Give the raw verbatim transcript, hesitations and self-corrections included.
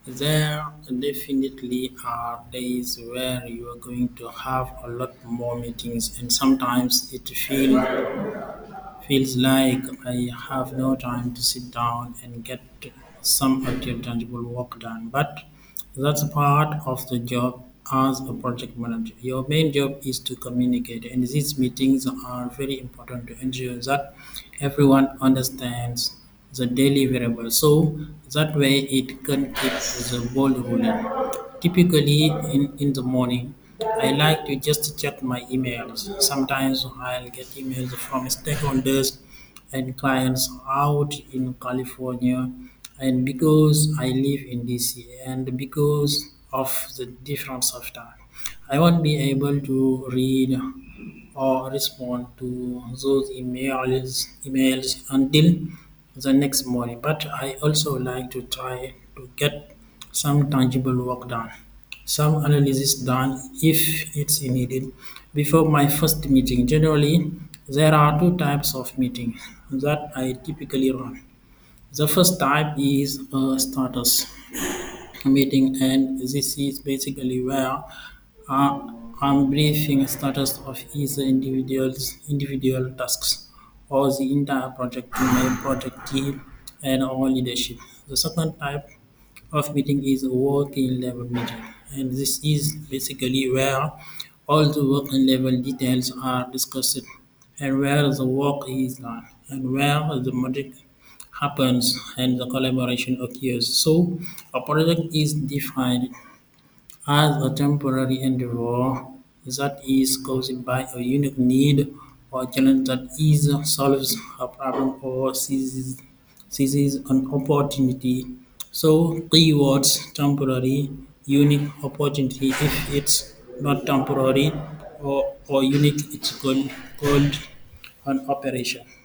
There definitely are days where you are going to have a lot more meetings, and sometimes it feel, feels like I have no time to sit down and get some actual tangible work done. But that's part of the job as a project manager. Your main job is to communicate, and these meetings are very important to ensure that everyone understands the deliverable. So that way it can keep the ball rolling. Typically in, in the morning, I like to just check my emails. Sometimes I'll get emails from stakeholders and clients out in California, and because I live in D C and because of the difference of time, I won't be able to read or respond to those emails emails until the next morning. But I also like to try to get some tangible work done, some analysis done if it's needed before my first meeting. Generally, there are two types of meetings that I typically run. The first type is a status meeting, and this is basically where uh, I'm briefing status of either individuals individual tasks or the entire project to my project team and all leadership. The second type of meeting is a working level meeting, and this is basically where all the working level details are discussed and where the work is done and where the magic happens and the collaboration occurs. So a project is defined as a temporary endeavor that is caused by a unique need or challenge that either solves a problem or seizes, seizes an opportunity. So keywords temporary, unique opportunity. If it's not temporary or, or unique, it's called, called an operation.